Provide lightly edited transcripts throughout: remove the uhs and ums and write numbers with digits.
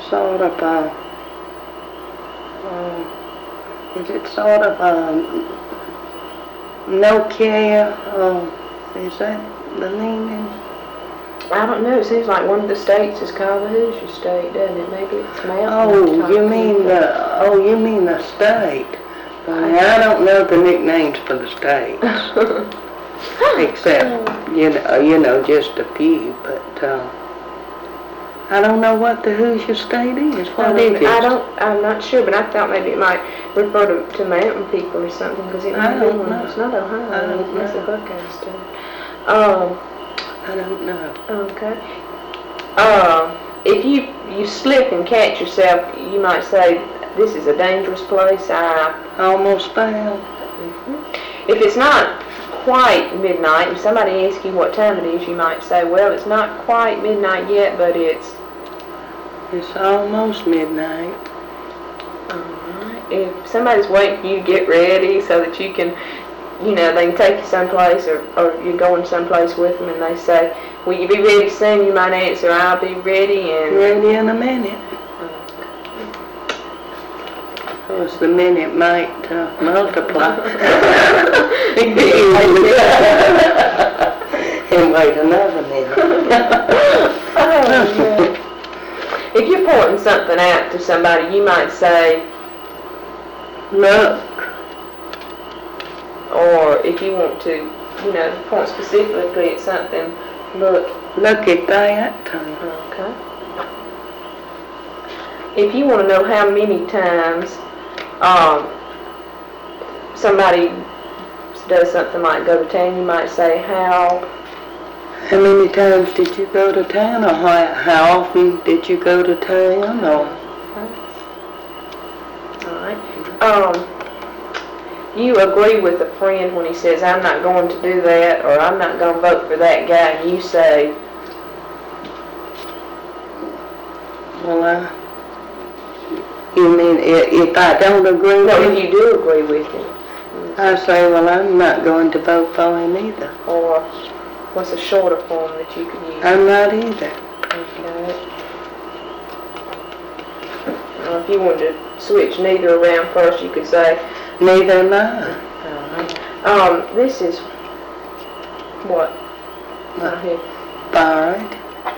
sort of is it sort of no-care, is that the meaning? I don't know, it seems like one of the states is called the Hoosier State, doesn't it? Maybe it's Mountain. Oh, you mean the state. I don't know the nicknames for the states. Except, you know, just a few, but, I don't know what the Hoosier State is. What is it? I'm not sure, but I thought maybe it might refer to mountain people or something, because it might be one. It's not Ohio, it's a Buckeye State. I don't know. Okay. If you slip and catch yourself, you might say, this is a dangerous place. I almost fell. If it's not quite midnight, if somebody asks you what time it is, you might say, well, it's not quite midnight yet, but it's almost midnight. Alright. If somebody's waiting for you to get ready so that you can, you know, they can take you someplace, or you're going someplace with them, and they say, will you be ready soon? You might answer, I'll be ready in a minute. Of course, the minute might multiply. And wait another minute. If you're pointing something out to somebody, you might say, look. Or if you want to, you know, point specifically at something, look. Look at that. Okay. If you want to know how many times somebody does something like go to town, you might say, how many times did you go to town, or how often did you go to town, or? Alright. You agree with a friend when he says, I'm not going to do that, or I'm not going to vote for that guy, and you say, well, you mean if I don't agree with him? No, if you do agree with him. I say, well, I'm not going to vote for him either. Or what's a shorter form that you could use? I'm not either. Okay. Now, if you wanted to switch neither around first, you could say, neither am I. Alright. This is what? Right here. Borrowed.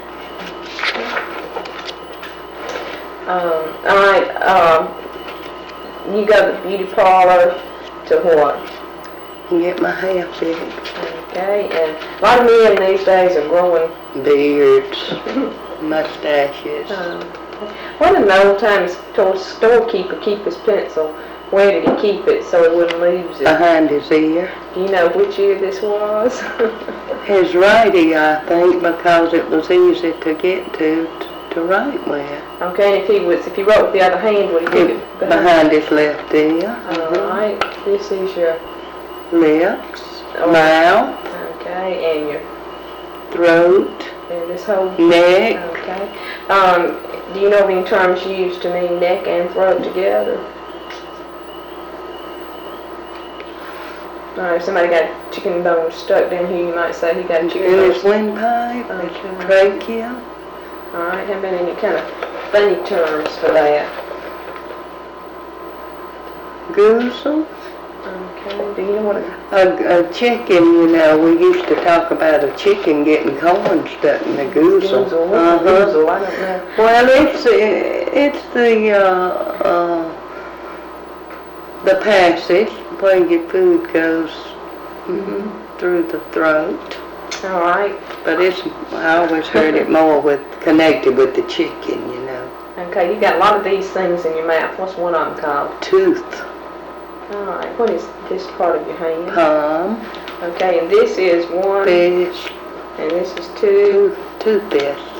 Alright, you go to the beauty parlor to what? Get my hair fixed. Okay, and a lot of men these days are growing beards, mustaches. What did an old-time storekeeper keep his pencil? Where did he keep it so he wouldn't lose it? Behind his ear. Do you know which ear this was? His right ear, I think, because it was easy to get to write with. Okay, and if he wrote with the other hand, would he keep it behind his left ear? Alright, this is your lips, mouth. Okay, and your throat. And this whole neck. Okay. Do you know any terms used to mean neck and throat together? Alright, if somebody got chicken bones stuck down here, you might say he got chicken bones. In his windpipe, his trachea. Alright, how about any kind of funny terms for that? Goosel. Okay, do you know what a chicken, you know, we used to talk about a chicken getting corn stuck in the goosel. Goosel, what's a goosel? I don't know. Well, it's the passage where your food goes through the throat. All right. But I always heard it more connected with the chicken, you know. Okay, you got a lot of these things in your mouth. What's one of them called? Tooth. All right. What is this part of your hand? Palm. Okay, and this is one. Fish. And this is two. Toothpaste.